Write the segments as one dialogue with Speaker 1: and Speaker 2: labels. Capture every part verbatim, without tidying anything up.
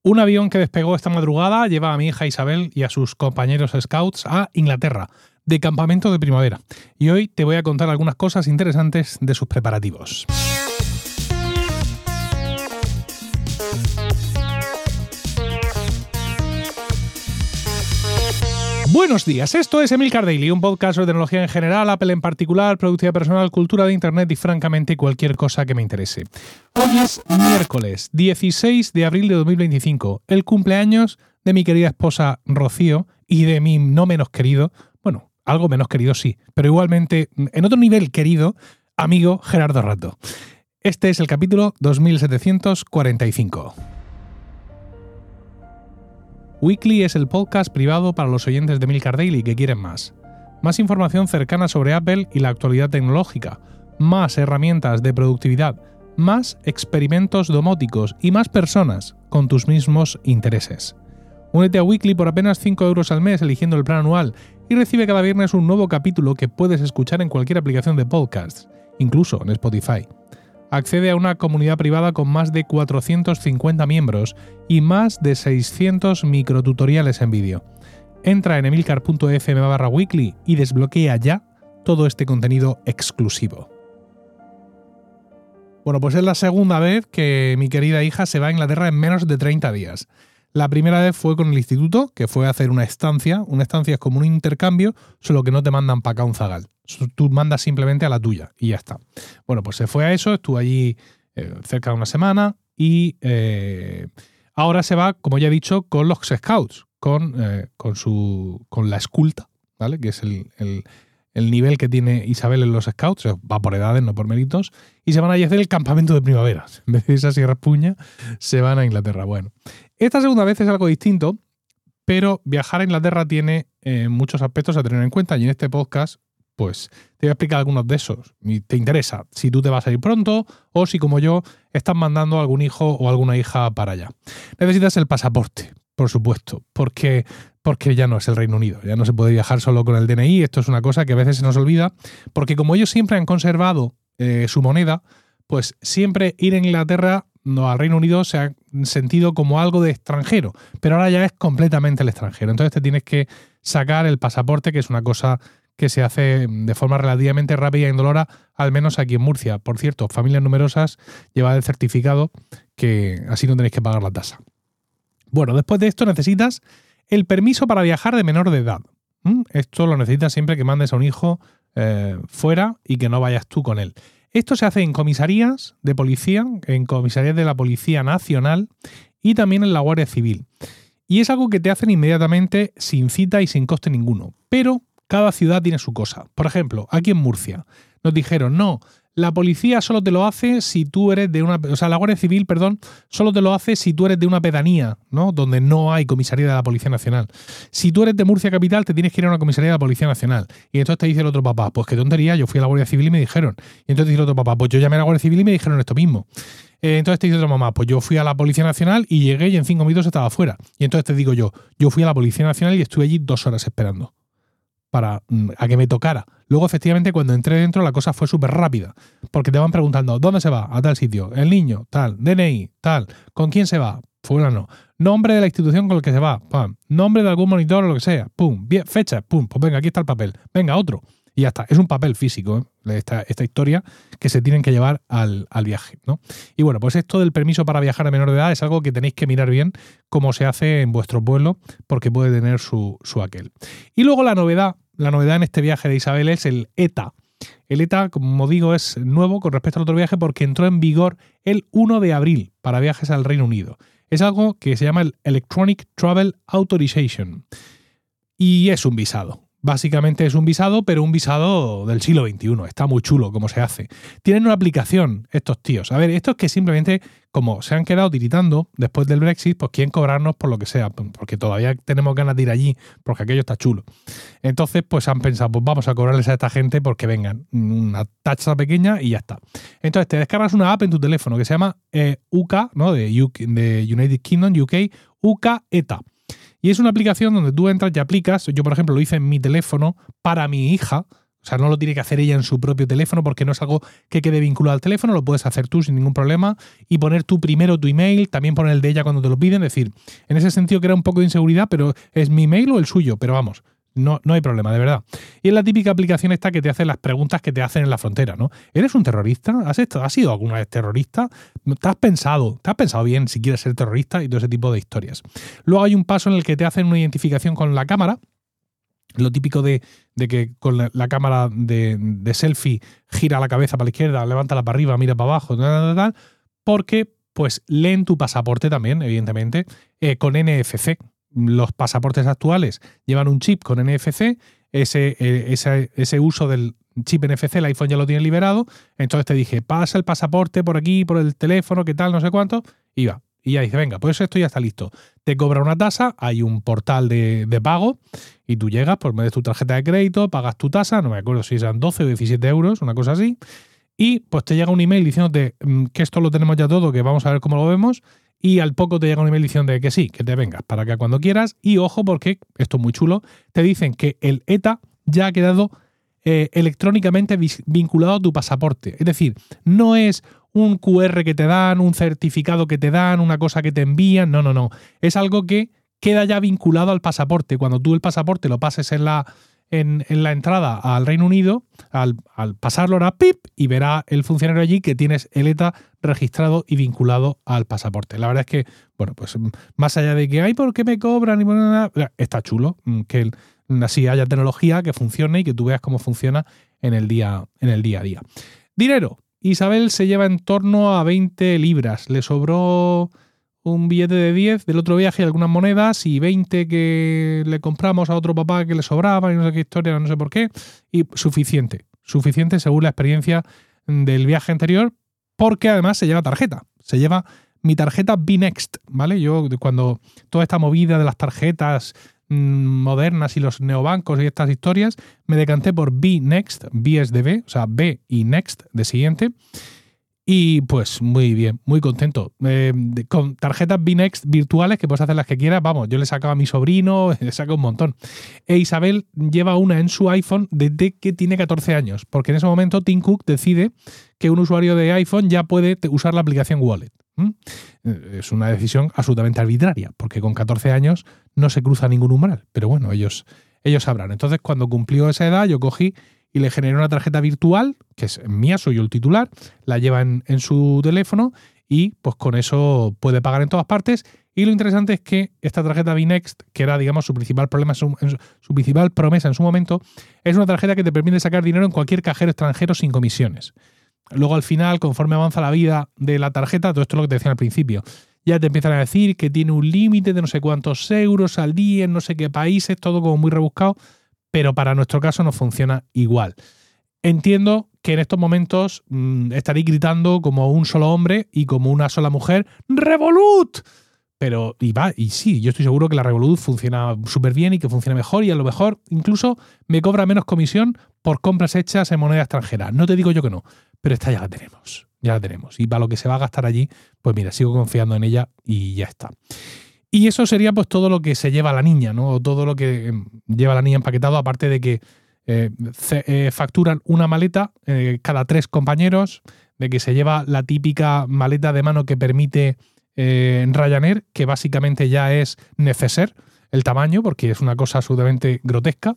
Speaker 1: Un avión que despegó esta madrugada lleva a mi hija Isabel y a sus compañeros scouts a Inglaterra, de campamento de primavera. Y hoy te voy a contar algunas cosas interesantes de sus preparativos. Buenos días, esto es Emilcar Daily, un podcast sobre tecnología en general, Apple en particular, productividad personal, cultura de internet y francamente cualquier cosa que me interese. Hoy es miércoles dieciséis de abril de dos mil veinticinco, el cumpleaños de mi querida esposa Rocío y de mi no menos querido, bueno, algo menos querido sí, pero igualmente en otro nivel querido, amigo Gerardo Rato. Este es el capítulo dos mil setecientos cuarenta y cinco. Weekly es el podcast privado para los oyentes de Emilcar Daily que quieren más. Más información cercana sobre Apple y la actualidad tecnológica, más herramientas de productividad, más experimentos domóticos y más personas con tus mismos intereses. Únete a Weekly por apenas cinco euros al mes eligiendo el plan anual y recibe cada viernes un nuevo capítulo que puedes escuchar en cualquier aplicación de podcasts, incluso en Spotify. Accede a una comunidad privada con más de cuatrocientos cincuenta miembros y más de seiscientos microtutoriales en vídeo. Entra en emilcar.fm barra weekly y desbloquea ya todo este contenido exclusivo. Bueno, pues es la segunda vez que mi querida hija se va a Inglaterra en menos de treinta días. La primera vez fue con el instituto, que fue a hacer una estancia. Una estancia es como un intercambio, solo que no te mandan para acá un zagal. Tú mandas simplemente a la tuya y ya está. Bueno, pues se fue a eso, estuvo allí eh, cerca de una semana y eh, ahora se va, como ya he dicho, con los scouts, con, eh, con, su, con la esculta, ¿vale? Que es el, el, el nivel que tiene Isabel en los scouts, va por edades, no por méritos, y se van a hacer el campamento de primavera. En vez de esa Sierra Puña, se van a Inglaterra. Bueno, esta segunda vez es algo distinto, pero viajar a Inglaterra tiene eh, muchos aspectos a tener en cuenta y en este podcast pues te voy a explicar algunos de esos. Y te interesa si tú te vas a ir pronto o si, como yo, estás mandando a algún hijo o alguna hija para allá. Necesitas el pasaporte, por supuesto, porque, porque ya no es el Reino Unido. Ya no se puede viajar solo con el D N I. Esto es una cosa que a veces se nos olvida, porque como ellos siempre han conservado eh, su moneda, pues siempre ir a Inglaterra, no, al Reino Unido, se ha sentido como algo de extranjero, pero ahora ya es completamente el extranjero. Entonces te tienes que sacar el pasaporte, que es una cosa que se hace de forma relativamente rápida e indolora, al menos aquí en Murcia. Por cierto, familias numerosas, llevad el certificado, que así no tenéis que pagar la tasa. Bueno, después de esto necesitas el permiso para viajar de menor de edad. ¿Mm? Esto lo necesitas siempre que mandes a un hijo eh, fuera y que no vayas tú con él. Esto se hace en comisarías de policía, en comisarías de la Policía Nacional y también en la Guardia Civil. Y es algo que te hacen inmediatamente sin cita y sin coste ninguno. Pero cada ciudad tiene su cosa. Por ejemplo, aquí en Murcia nos dijeron, no, la policía solo te lo hace si tú eres de una... O sea, la Guardia Civil, perdón, solo te lo hace si tú eres de una pedanía, ¿no? Donde no hay comisaría de la Policía Nacional. Si tú eres de Murcia Capital, te tienes que ir a una comisaría de la Policía Nacional. Y entonces te dice el otro papá, pues qué tontería, yo fui a la Guardia Civil y me dijeron. Y entonces dice el otro papá, pues yo llamé a la Guardia Civil y me dijeron esto mismo. Eh, entonces te dice otra mamá, pues yo fui a la Policía Nacional y llegué y en cinco minutos estaba fuera. Y entonces te digo yo, yo fui a la Policía Nacional y estuve allí dos horas esperando para a que me tocara. Luego, efectivamente, cuando entré dentro, la cosa fue súper rápida, porque te van preguntando, ¿dónde se va? A tal sitio. El niño, tal. D N I, tal. ¿Con quién se va? Fulano. Nombre de la institución con el que se va. Pam. Nombre de algún monitor o lo que sea. Pum. Bien. Fecha. Pum. Pues venga, aquí está el papel. Venga, otro. Y ya está. Es un papel físico, ¿eh? esta, esta historia que se tienen que llevar al, al viaje, ¿no? Y bueno, pues esto del permiso para viajar a menor de edad es algo que tenéis que mirar bien cómo se hace en vuestro pueblo, porque puede tener su, su aquel. Y luego la novedad, la novedad en este viaje de Isabel es el E T A. El E T A, como digo, es nuevo con respecto al otro viaje porque entró en vigor el primero de abril para viajes al Reino Unido. Es algo que se llama el Electronic Travel Authorization y es un visado. Básicamente es un visado, pero un visado del siglo veintiuno. Está muy chulo cómo se hace. Tienen una aplicación estos tíos. A ver, esto es que simplemente, como se han quedado tiritando después del Brexit, pues quieren cobrarnos por lo que sea, porque todavía tenemos ganas de ir allí, porque aquello está chulo. Entonces, pues han pensado, pues vamos a cobrarles a esta gente porque vengan, una tacha pequeña y ya está. Entonces, te descargas una app en tu teléfono que se llama eh, U K, ¿no? De, U K, de United Kingdom, U K, U K E T A. Y es una aplicación donde tú entras y aplicas. Yo, por ejemplo, lo hice en mi teléfono para mi hija, O sea, no lo tiene que hacer ella en su propio teléfono porque no es algo que quede vinculado al teléfono, lo puedes hacer tú sin ningún problema y poner tú primero tu email, también poner el de ella cuando te lo piden. Es decir, en ese sentido crea un poco de inseguridad, pero es mi email o el suyo, pero vamos, no, no hay problema, de verdad. Y es la típica aplicación esta que te hace las preguntas que te hacen en la frontera, ¿no? ¿Eres un terrorista? ¿Has, estado, ¿Has sido alguna vez terrorista? ¿Te has pensado? ¿Te has pensado bien si quieres ser terrorista? Y todo ese tipo de historias. Luego hay un paso en el que te hacen una identificación con la cámara. Lo típico de, de que con la, la cámara de, de selfie gira la cabeza para la izquierda, levántala para arriba, mira para abajo, tal, tal, tal, porque pues leen tu pasaporte también, evidentemente, eh, con N F C. Los pasaportes actuales llevan un chip con N F C, ese, eh, ese, ese uso del chip N F C el iPhone ya lo tiene liberado, entonces te dije, pasa el pasaporte por aquí, por el teléfono, qué tal, no sé cuánto, y va. Y ya dice, venga, pues esto ya está listo. Te cobra una tasa, hay un portal de, de pago y tú llegas, pues metes tu tarjeta de crédito, pagas tu tasa, no me acuerdo si eran doce o diecisiete euros, una cosa así, y pues te llega un email diciéndote que esto lo tenemos ya todo, que vamos a ver cómo lo vemos, y al poco te llega un email diciendo que sí, que te vengas para acá cuando quieras, y ojo porque, esto es muy chulo, te dicen que el E T A ya ha quedado eh, electrónicamente vinculado a tu pasaporte. Es decir, no es un Q R que te dan, un certificado que te dan, una cosa que te envían. No, no, no. Es algo que queda ya vinculado al pasaporte. Cuando tú el pasaporte lo pases en la, en, en la entrada al Reino Unido, al, al pasarlo hará pip y verá el funcionario allí que tienes el E T A registrado y vinculado al pasaporte. La verdad es que, bueno, pues más allá de que, ay, ¿por qué me cobran? Y nada, está chulo que así haya tecnología que funcione y que tú veas cómo funciona en el día, en el día a día. Dinero. Isabel se lleva en torno a veinte libras. Le sobró un billete de diez del otro viaje y algunas monedas y veinte que le compramos a otro papá que le sobraban y no sé qué historia, no sé por qué. Y suficiente. Suficiente según la experiencia del viaje anterior porque además se lleva tarjeta. Se lleva mi tarjeta B-Next, ¿vale? Yo cuando toda esta movida de las tarjetas modernas y los neobancos y estas historias, me decanté por B-Next, B es de B, o sea, B y Next de siguiente, y pues muy bien, muy contento. Eh, con tarjetas B-Next virtuales que puedes hacer las que quieras, vamos, yo le sacaba a mi sobrino, le saca un montón. E Isabel lleva una en su iPhone desde que tiene catorce años, porque en ese momento Tim Cook decide que un usuario de iPhone ya puede usar la aplicación Wallet. ¿Mm? Es una decisión absolutamente arbitraria, porque con catorce años no se cruza ningún umbral, pero bueno, ellos, ellos sabrán. Entonces, cuando cumplió esa edad, yo cogí y le generé una tarjeta virtual, que es mía, soy yo el titular, la lleva en, en su teléfono y pues con eso puede pagar en todas partes. Y lo interesante es que esta tarjeta B-Next, que era, digamos, su principal problema, su, su principal promesa en su momento, es una tarjeta que te permite sacar dinero en cualquier cajero extranjero sin comisiones. Luego, al final, conforme avanza la vida de la tarjeta, todo esto es lo que te decía al principio, ya te empiezan a decir que tiene un límite de no sé cuántos euros al día en no sé qué países, todo como muy rebuscado, pero para nuestro caso no funciona igual. Entiendo que en estos momentos mmm, estaréis gritando como un solo hombre y como una sola mujer, ¡Revolut! Pero, y va, y sí, yo estoy seguro que la Revolut funciona súper bien y que funciona mejor y a lo mejor incluso me cobra menos comisión por compras hechas en moneda extranjera. No te digo yo que no, pero esta ya la tenemos, ya la tenemos. Y para lo que se va a gastar allí, pues mira, sigo confiando en ella y ya está. Y eso sería pues todo lo que se lleva la niña, ¿no? O todo lo que lleva la niña empaquetado, aparte de que eh, ce, eh, facturan una maleta eh, cada tres compañeros, de que se lleva la típica maleta de mano que permite eh, en Ryanair, que básicamente ya es neceser el tamaño, porque es una cosa absolutamente grotesca.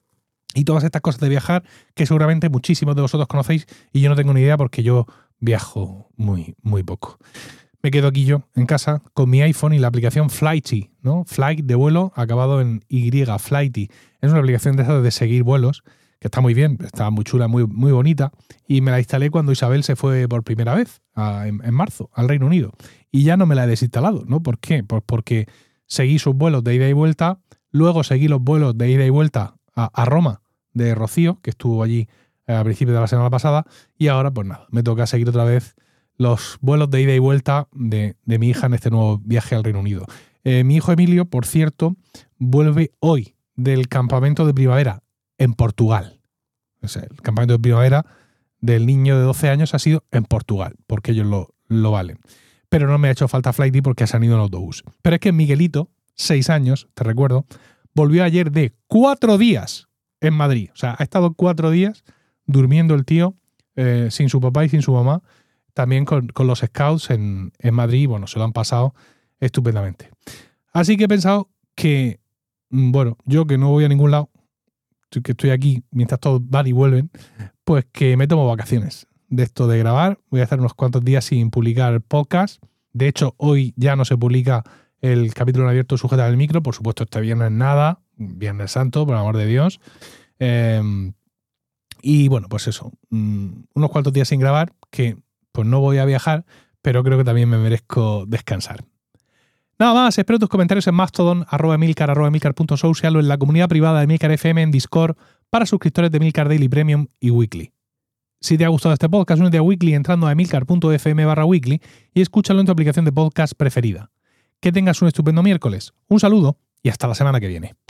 Speaker 1: Y todas estas cosas de viajar que seguramente muchísimos de vosotros conocéis y yo no tengo ni idea porque yo viajo muy, muy poco. Me quedo aquí yo en casa con mi iPhone y la aplicación Flighty, ¿no? Flight de vuelo acabado en Y, Flighty. Es una aplicación de esas de seguir vuelos que está muy bien, está muy chula, muy, muy bonita y me la instalé cuando Isabel se fue por primera vez a, en, en marzo al Reino Unido y ya no me la he desinstalado, ¿no? ¿Por qué? Pues porque seguí sus vuelos de ida y vuelta, luego seguí los vuelos de ida y vuelta a, a Roma de Rocío, que estuvo allí a principios de la semana pasada, y ahora pues nada, me toca seguir otra vez los vuelos de ida y vuelta de, de mi hija en este nuevo viaje al Reino Unido. Eh, mi hijo Emilio, por cierto, vuelve hoy del campamento de primavera en Portugal. O sea, el campamento de primavera del niño de doce años ha sido en Portugal, porque ellos lo, lo valen. Pero no me ha hecho falta Flighty porque se han ido en autobús. Pero es que Miguelito, seis años, te recuerdo, volvió ayer de cuatro días en Madrid. O sea, ha estado cuatro días durmiendo el tío eh, sin su papá y sin su mamá, también con, con los scouts en, en Madrid. Y bueno, se lo han pasado estupendamente. Así que he pensado que, bueno, yo que no voy a ningún lado, que estoy aquí mientras todos van y vuelven, pues que me tomo vacaciones de esto de grabar. Voy a estar unos cuantos días sin publicar podcast. De hecho, hoy ya no se publica el capítulo en abierto Sujeta del Micro. Por supuesto, este viernes nada. Viernes Santo, por el amor de Dios. Eh, y bueno, pues eso. Mmm, unos cuantos días sin grabar, que pues no voy a viajar, pero creo que también me merezco descansar. Nada más, espero tus comentarios en Mastodon, arroba Emilcar, arroba Emilcar.social o en la comunidad privada de Emilcar F M en Discord para suscriptores de Emilcar Daily Premium y Weekly. Si te ha gustado este podcast, únete a Weekly entrando a emilcar.fm barra weekly y escúchalo en tu aplicación de podcast preferida. Que tengas un estupendo miércoles. Un saludo y hasta la semana que viene.